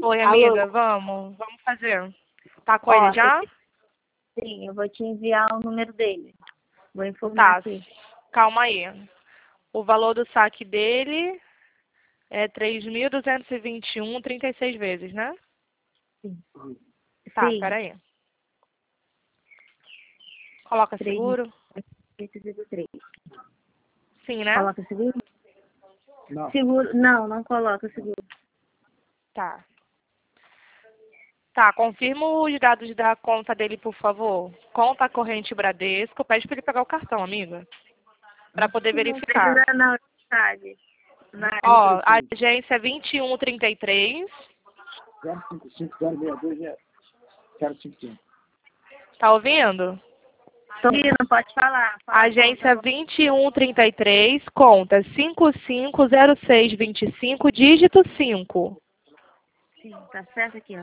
Oi, Alô? amiga, vamos fazer. Tá com Ó, ele já? sim, eu vou te enviar o número dele. Vou informar Tá, aqui. calma aí. O valor do saque dele é 36 vezes, né? Sim. Tá, Sim, peraí. Coloca seguro? 3.803. Sim, né? Coloca seguro? Não. Seguro, não coloca seguro. Tá. Tá, confirma os dados da conta dele, por favor. Conta corrente Bradesco. Pede pra ele pegar o cartão, amiga. Pra poder Não verificar. precisa não, sabe? Vai. Ó, a agência é 2133. 055-062-055. Tá ouvindo? Tô ouvindo, pode falar. Fala, Agência conta. 2133, conta 550625, dígito 5. Sim, tá certo aqui, ó.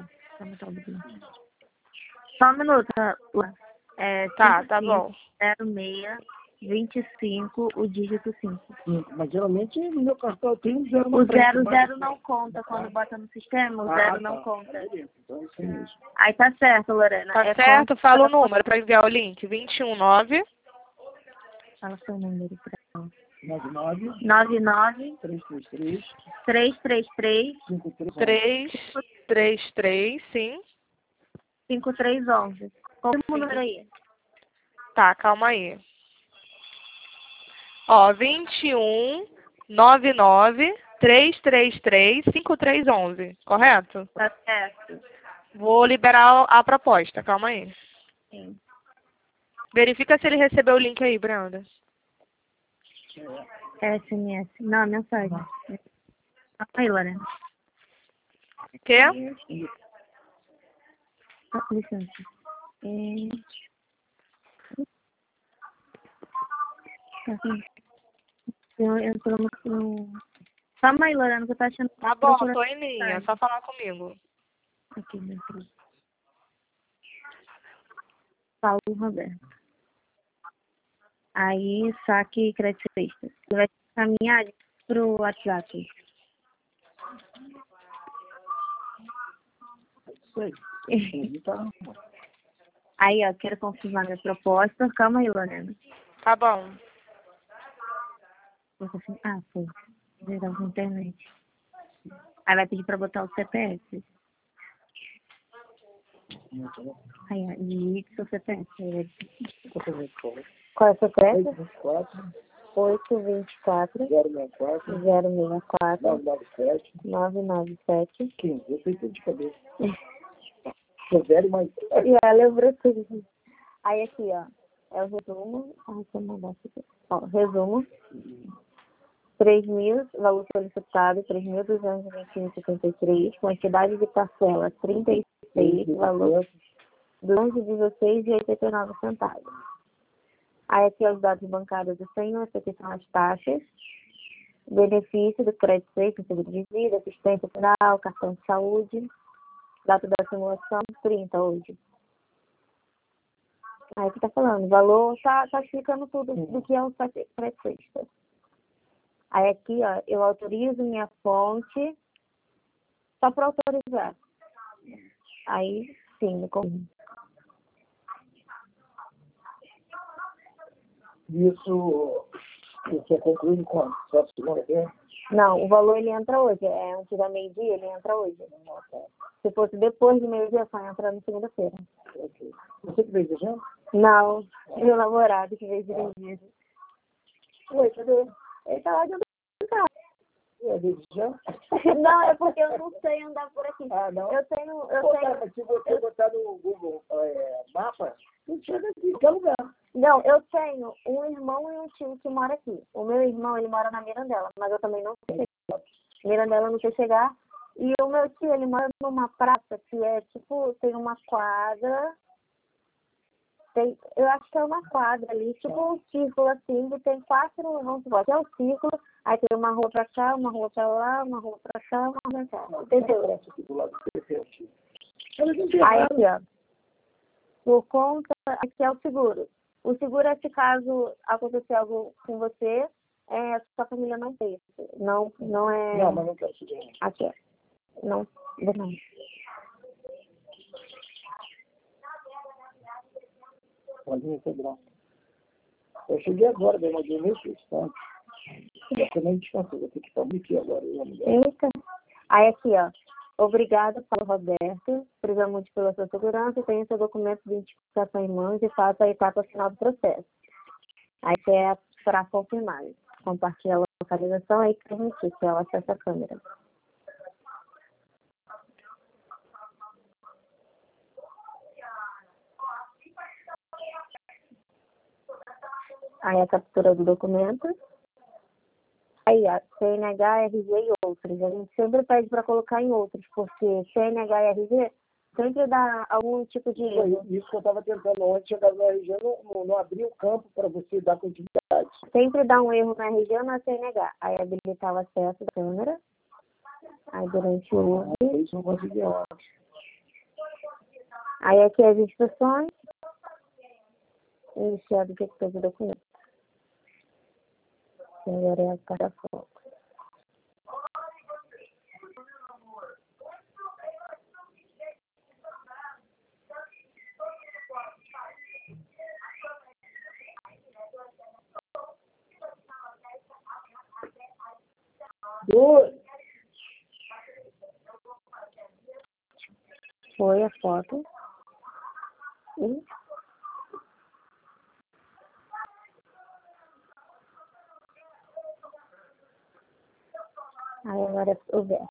Só um minuto, Lua. É Tá bom. 550625, o dígito 5. Mas geralmente no meu cartão tem um zero O na frente. 00 não conta quando bota no sistema, o 0 não conta. Então é isso mesmo. Aí tá certo, Lorena. Tá certo? Fala o número para enviar o link. 219 Fala seu número pra ela. 99 99 333 333 333, sim. 5311. Confirma o número aí. Tá, calma aí. Ó, 2199 333 5311, correto? Tá certo. Vou liberar a proposta, calma aí. Sim. Verifica se ele recebeu o link aí, Branda. SMS. Não, mensagem. Aí, Lorena. Quê? Licença. Eu entro no... Calma aí, Lorena, que eu tô achando... Tá bom, tô em linha, só falar comigo. Aqui, meu filho. Paulo Roberto. Aí, saque crédito extra. Você vai caminhar pro WhatsApp. Aí, ó, quero confirmar minha proposta. Calma aí, Lorena. Tá bom. Vou confirmar. Ah, foi. Legal, na internet. Aí vai pedir pra botar o CPF. Aí, ó, digite seu CPF. Qual é o CPF? 824 064 997 15. Eu sei tudo de cabeça. Sou velho, mas... lembrou tudo. Aí aqui, ó, é o resumo. Deixa eu mandar aqui. Ó, resumo. 3.000, valor solicitado, 3.221,73, quantidade de parcela, 36, valor 216,89 centavos. Aí aqui, os dados bancários do senhor, aqui são as taxas, benefício do crédito seco, seguro de vida, assistência final, cartão de saúde, data da simulação, 30 hoje. Aí que tá falando, valor, tá explicando tudo do que é o crédito extra. Aí aqui, ó, eu autorizo minha fonte só para autorizar. Aí, sim, me confirma. Isso é concluído quando? Só segunda-feira? Não, o valor ele entra hoje. Antes da meio-dia, ele entra hoje. Se fosse depois de meio-dia, só entra na segunda-feira. Okay. Você que veio viajando? Não, meu namorado que veio dirigindo. Oi, cadê? Ele tá lá de carro. Veio viajando? Não, é porque eu não sei andar por aqui. Ah, não? Eu tenho... Cara, se você botar no Google Mapa, você chega aqui, em qualquer lugar. Não, eu tenho um irmão e um tio que mora aqui. O meu irmão, ele mora na Mirandela, mas eu também não sei. Mirandela eu não sei chegar. E o meu tio, ele mora numa praça que é tipo, tem uma quadra. Eu acho que é uma quadra ali, tipo um círculo assim, e tem 4, vamos supor, que é um círculo, aí tem uma rua pra cá, uma rua pra lá, uma rua pra cá, uma rua pra cá. Entendeu? Aí aqui, ó. Por conta, aqui é o seguro. O seguro é se caso acontecer algo com você, sua família não tem. Não é... Não, mas não quero seguro. Aqui, ó. Não. uma linha integral. Eu cheguei agora, dei uma de meio susto, eu nem descansei, vou ter que estar aqui agora. Eita. Aí aqui, ó. Obrigado, Paulo Roberto. Prezamos muito pela sua segurança. Tenha seu documento de identificação em mãos e faça a etapa final do processo. Aí você é para confirmar. Compartilha a localização aí que permitir que ela acesse a câmera. Aí a captura do documento. Aí, a CNH, RG e outros. A gente sempre pede para colocar em outros, porque CNH e RG sempre dá algum tipo de erro. Isso que eu estava tentando ontem, chegar no RG, não abrir o campo para você dar continuidade. Sempre dá um erro na RG ou na CNH. Aí habilitar o acesso da câmera. Aí durante o uso. Isso não conseguia. Aí aqui as instruções. Iniciado o que fez o documento. E agora é a cara foto. Foi a foto. E aí agora é o verso.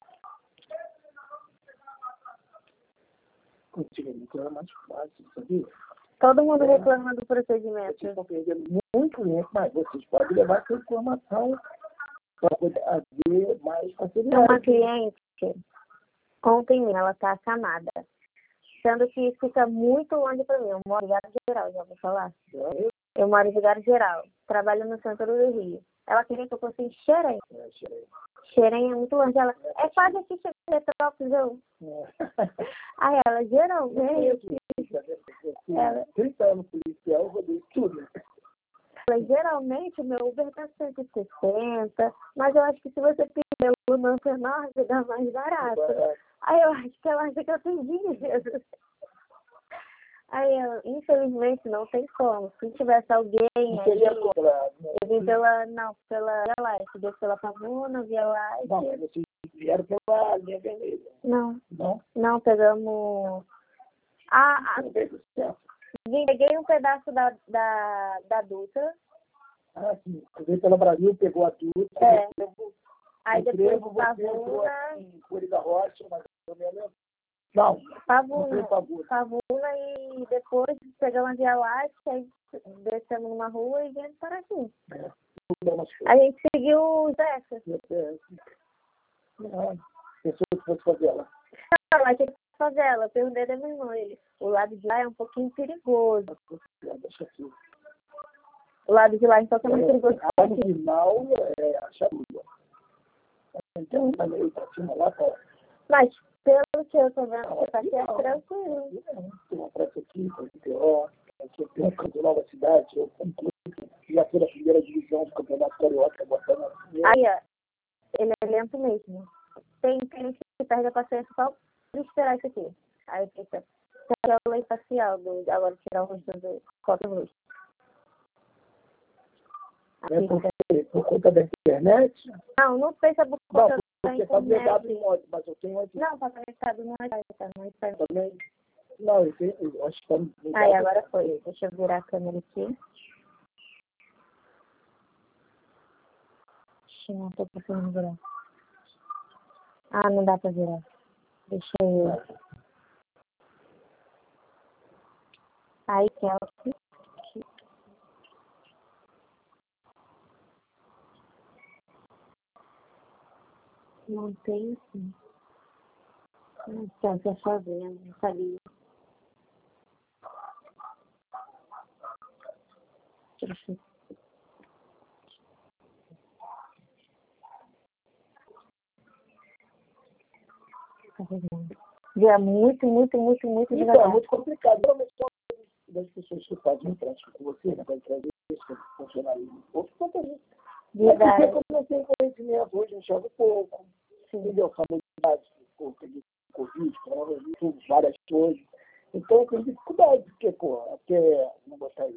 Antigamente era mais fácil, sabia? Todo mundo reclama do procedimento. Vocês estão perdendo muito tempo, mas vocês podem levar essa informação para poder haver mais Tem facilidade. uma cliente, ontem ela está acamada. Sendo que fica muito longe para mim. Eu moro em Vigário Geral, já vou falar. Eu moro em Vigário Geral. Trabalho no centro do Rio. Ela queria que eu fosse em Xerém. Xerém é muito longe. Ela, é quase aqui chega em Petrópolis. Eu. Aí ela, geralmente... Ela, 30 anos policial, eu rodei tudo. geralmente o meu Uber está 160, mas eu acho que se você pedir o Lancer Norte, dá mais barato. Aí eu acho que ela acha que eu tenho dinheiro. Aí eu, infelizmente, não tem como. Se tivesse alguém aí, eu vim pela Via Light, desceu pela Pavuna, Via Light. Não, mas vocês vieram pela linha vermelha. Não, pegamos... Peguei um pedaço da Dutra. Ah, sim. Você veio pela Brasil, pegou a Dutra. É. Aí depois Pavuna. Cores da Rocha, mais ou menos. Não, Pavuna e depois pegamos a Via Láctea, aí descemos numa rua e viemos para aqui. A gente seguiu os Zé. Pensou que fosse favela. Não, mas tinha que favela. Eu perguntei da minha irmã, ele. O lado de lá é um pouquinho perigoso. O lado de lá então é muito perigoso. No final é a charuda. Então, tá meio pra cima lá, cara. Mas pelo que eu tô vendo, você aqui é tranquilo. Tem uma praça aqui, tem um campo Nova Cidade, eu concluí que já foi da primeira divisão do Campeonato Carioca, botando assim. Aí, ó, ele é lento mesmo. Tem gente que perde a paciência só por esperar isso aqui. Aí fica, é a lei facial, agora tirar o rosto do foto do rosto. Por conta da internet? Não, no Facebook Não, eu porque tá ligado em ódio, mas eu tenho ódio. Não, tá conectado no WhatsApp, tá? Também. Não, eu acho que tá ligado. Aí, agora foi. Deixa eu virar a câmera aqui. Não tô conseguindo virar. Ah, não dá pra virar. Deixa eu... Aí, Kelsey. Não tem assim. Kelsey é sozinha, não sabia. Deixa eu... É muito devagar. É muito complicado. Realmente, das pessoas que fazem empréstimo com você, né, para trazer esse funcionalismo. Outro ponto é isso. Mas eu comecei conhecimento hoje, enxergo pouco. Entendeu? Familiaridade, peguei Covid, coronavírus, várias coisas. Então eu tenho dificuldade, porque, até não botar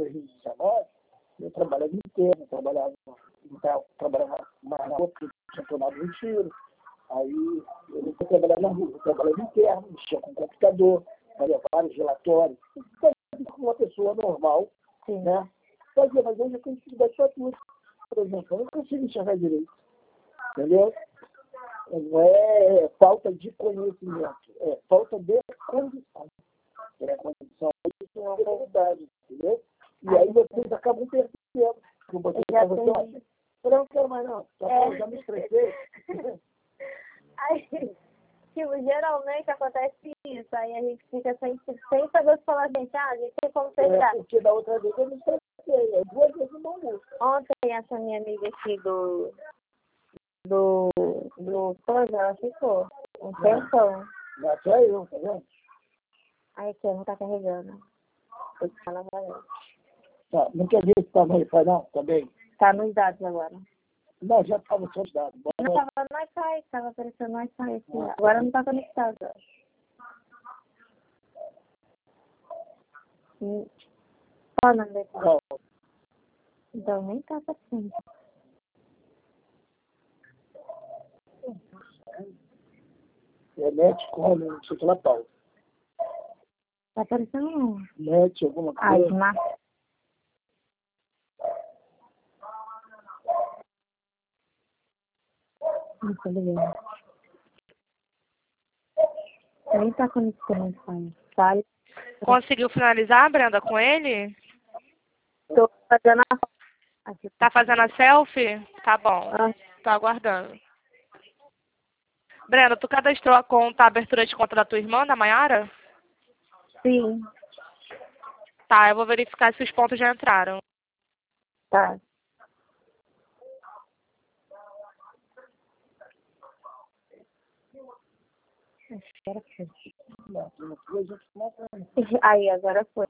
2019, eu trabalhava interno, trabalhava mais na rua, porque eu tinha tomado um tiro. Aí eu não fui trabalhar na rua, eu trabalhava interno, mexia com computador, fazia vários relatórios. Isso com uma pessoa normal, Sim. né? Fazia, mas hoje eu tenho dificuldade para tudo. Por exemplo, eu não consigo enxergar direito. Entendeu? Não é falta de conhecimento, é falta de condição. A condição é uma realidade, entendeu? E aí vocês acabam percebendo que você eu não quero mais não, já me estressei. Aí, tipo, geralmente acontece isso, aí a gente fica sem saber o que falar, gente, a gente tem como testar. Porque da outra vez eu me estressei, 2 vezes no almoço. Ontem essa minha amiga aqui do coisa, ela ficou um tempão. Já só eu, tá vendo? Aí aqui, não tá carregando. Tem que falar pra ela. Tá, não quer ver se tá no Wi-Fi não, tá bem? Tá nos dados agora. Não, já estava só os dados. Não tava no Wi-Fi, tava aparecendo no Wi-Fi aqui. Agora não tá conectado. Qual o nome dele? Então nem tá aparecendo. Net como, não sei o que lá, Paulo. Tá aparecendo não. Net, alguma Ai, coisa. Marcos. Não tô ligando. Nem tá conectando o Wi-Fi. Fale. Conseguiu finalizar, Brenda, com ele? Tô fazendo a... Tá fazendo a selfie? Tá bom. Ah, Tô aguardando. Brenda, tu cadastrou a conta, a abertura de conta da tua irmã, da Mayara? sim. Tá, eu vou verificar se os pontos já entraram. Tá. Espera que... Aí, agora foi.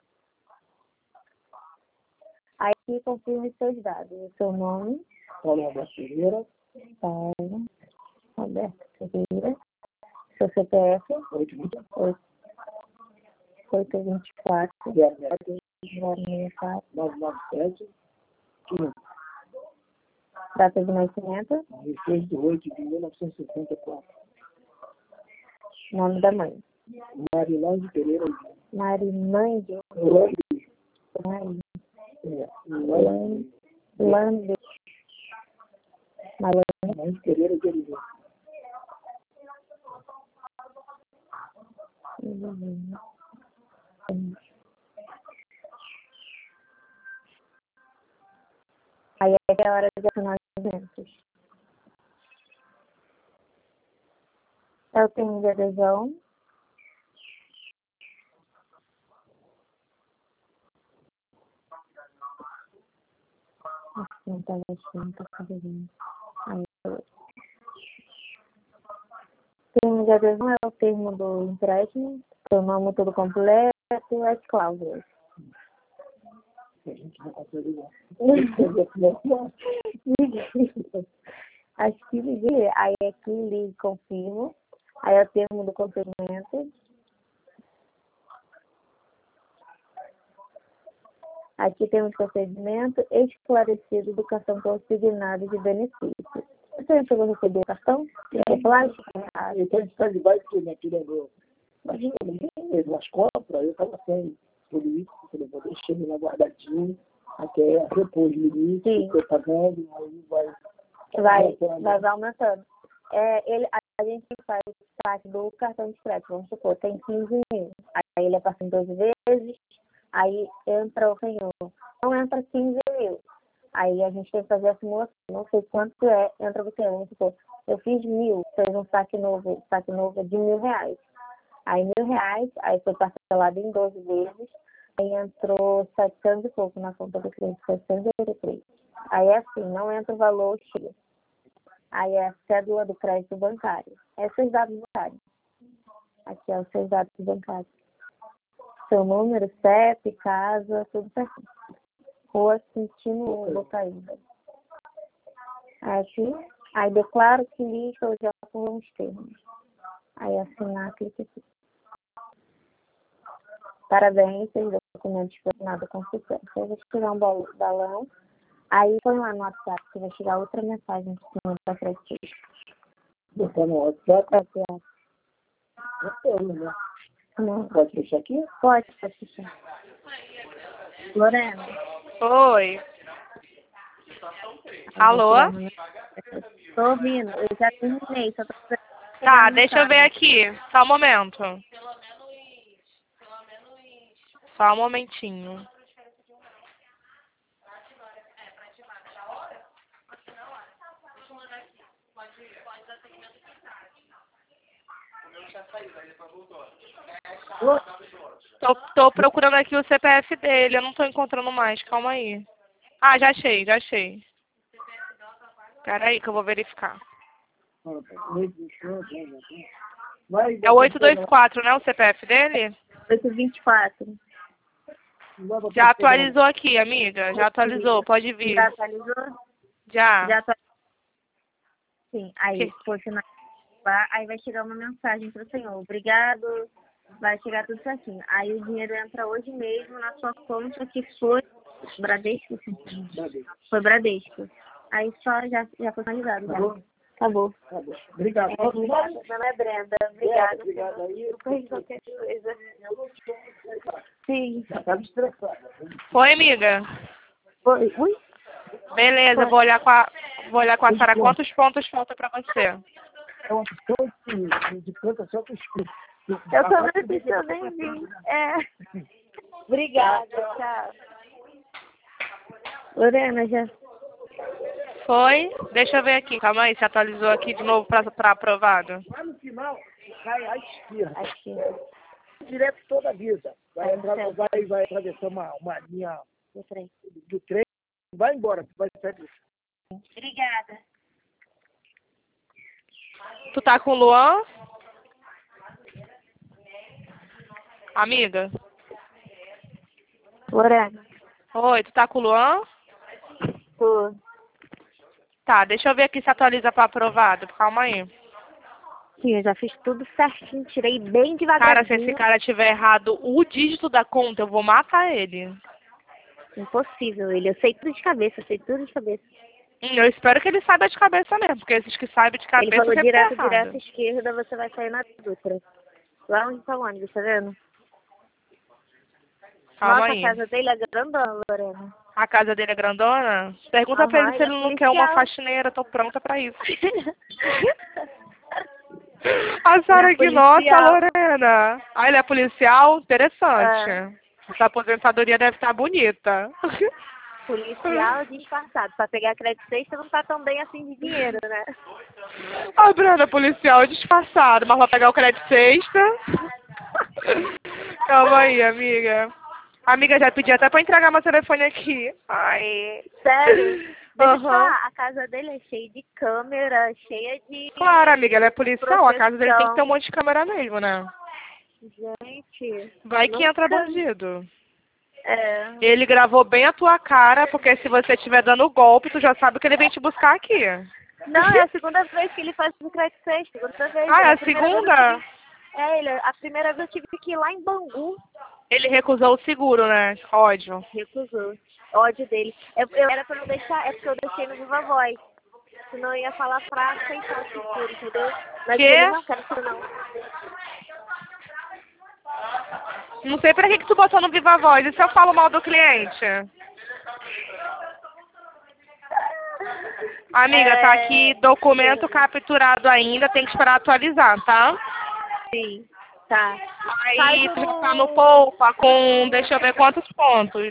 Aí, confirme seus dados. O seu nome. Paulo Roberto Ferreira. Paulo Roberto Ferreira. Seu CPF. 824. 064. 997. Data de nascimento. 16 de 8 de 1964. Nome da mãe. Marilândia Pereira. Marilândia. Marilândia. Marilândia Pereira de Oliveira. Aí é a hora de assinar os eventos. Eu tenho de adesão. Não tá gastando, tá fazendo. Aí, termo de adesão é o termo do empréstimo, seu nome todo completo e as cláusulas. A gente não consegue ver. Acho que liguei. Aí aqui ligue, confirmo. Aí é o termo do consentimento. Aqui temos procedimento esclarecido do cartão consignado de benefício. Você chegou a receber o cartão? É plástico? Então a gente está de baixo porque minha filha lembrou. Mas ninguém fez umas compras, eu estava sem tudo isso, eu vou deixar ele lá guardadinho, até depois do limite, que eu estou pagando, aí vai aumentando. A gente faz parte do cartão de crédito, vamos supor, tem 15 mil. Aí ele é passado em 12 vezes, aí entra o senhor. Não entra 15 mil. Aí a gente tem que fazer a simulação. Não sei quanto entra o senhor. Vamos supor, eu fiz 1.000, fez um saque novo de R$1.000. Aí R$1.000, aí foi parcelado em 12 vezes, aí entrou 700 e pouco na conta do cliente, 783. Aí é assim, não entra o valor X. Aí é a cédula do crédito bancário. Esses os dados bancários. Aqui é os seus dados bancários. Seu número, CEP, casa, tudo certinho. Rua Quintino Bocaíba. Aqui, aí declaro que lista ou já foram os termos. Aí assinar, clique aqui. Parabéns, vocês documento foi assinado com sucesso. Aí vai tirar um balão. Aí põe lá no WhatsApp, que vai chegar outra mensagem de cima da crédito. Botar no WhatsApp. WhatsApp. Né? Não. Pode fechar aqui? Pode fechar. Lorena. Oi. Alô? Tô ouvindo, eu já terminei, só tô Tá, deixa eu ver aqui. Só um momento. Só um momentinho. Tô procurando aqui o CPF dele, eu não tô encontrando mais, calma aí. Ah, já achei, já achei. Pera aí que eu vou verificar. É o 824, né, o CPF dele? 824. Já atualizou aqui, amiga, já atualizou, pode vir. Já atualizou? Já. Já atualizou. Sim, aí foi finalizar, aí vai chegar uma mensagem para o senhor. Obrigado, vai chegar tudo certinho. Aí o dinheiro entra hoje mesmo na sua conta, que foi Bradesco? Foi Bradesco. Aí só já foi finalizado. Já. Acabou. Obrigado. Obrigada. Meu nome é Brenda. Obrigada. Obrigado aí. Eu perdi qualquer coisa. Sim. Já tá me estressando. Foi, amiga? Oi? Ui? Beleza, vou olhar com a Sara quantos pontos falta pra você. É uma questão de plantação com escrito. Eu tô precisando nem vir. Obrigada, tchau. Lorena, já. Foi? Deixa eu ver aqui, calma aí, se atualizou aqui de novo pra aprovado. Lá no final, cai à esquerda. Aqui. Direto toda a vida. Vai atravessar uma linha do trem. Vai embora. Vai sair. Obrigada. Tu tá com o Luan? Amiga? Lorena. Oi, tu tá com o Luan? Tô. Tá, deixa eu ver aqui se atualiza pra aprovado. Calma aí. Sim, eu já fiz tudo certinho, tirei bem Cara, se devagarzinho. esse cara tiver errado o dígito da conta, eu vou matar ele. Impossível ele. Eu sei tudo de cabeça, Eu espero que ele saiba de cabeça mesmo, porque esses que sabem de Ele cabeça falou sempre tá direto, errado. esquerda, você vai sair na Dutra. Lá onde tá o ônibus, tá vendo? Calma Nossa, aí. a casa dele é grandona, Lorena. A casa dele é grandona? Pergunta pra ele se ele não quer uma faxineira, tô pronta pra isso. A Sara aqui, nossa, Lorena. Ah, ele é policial? Interessante. Essa aposentadoria deve estar bonita. Policial disfarçado. Pra pegar crédito sexta não tá tão bem assim de dinheiro, né? A Bruna, policial disfarçado, mas vai pegar o crédito sexta. Calma aí, amiga. Amiga, já pedi até pra entregar meu telefone aqui. Ai. Sério? Deixa eu te falar, a casa dele é cheia de câmera, cheia de... Claro, amiga, ela é policial, a casa dele tem que ter um monte de câmera mesmo, né? Gente... Vai que entra bandido. É. Ele gravou bem a tua cara, porque se você estiver dando golpe, tu já sabe que ele vem te buscar aqui. Não, é a segunda vez que ele faz o crédito sexta, segunda vez. Ah, é a segunda? A primeira vez eu tive que ir lá em Bangu. Ele recusou o seguro, né? Ódio. Recusou. Ódio dele. Era pra não deixar, é porque eu deixei no Viva Voz. Senão eu ia falar pra aceitar o seguro, entendeu? Mas ele não quer isso não. Não sei pra que tu botou no Viva Voz. E se eu falo mal do cliente? Amiga, tá aqui documento capturado ainda, tem que esperar atualizar, tá? Sim, tá. Aí tu tá no Poupa com, deixa eu ver quantos pontos.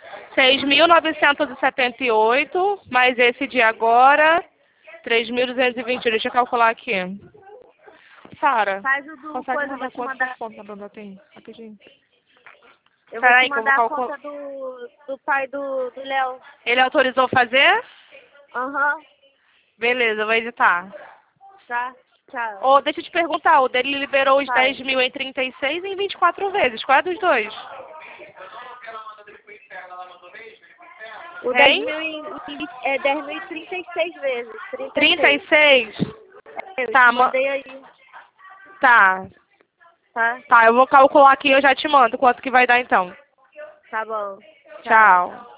6.978, mais esse de agora, 3.220. Deixa eu calcular aqui. Sara, faz o do consegue coisa, mandar eu vou te quantos mandar. pontos a Bruna tem? Rapidinho. Eu vou Peraí, te que eu vou mandar a calcular. conta do pai do Léo. Ele autorizou fazer? Aham. Beleza, eu vou editar. Tá, tchau. Ô, deixa eu te perguntar, o dele liberou os Vai. 10 mil em 36 e em 24 vezes. Qual é dos dois? O 10 mil é 10.036 vezes. 36? Eu Tá, te mandei aí. Tá. Tá? Tá, eu vou calcular aqui e eu já te mando quanto que vai dar então. Tá bom. Tchau.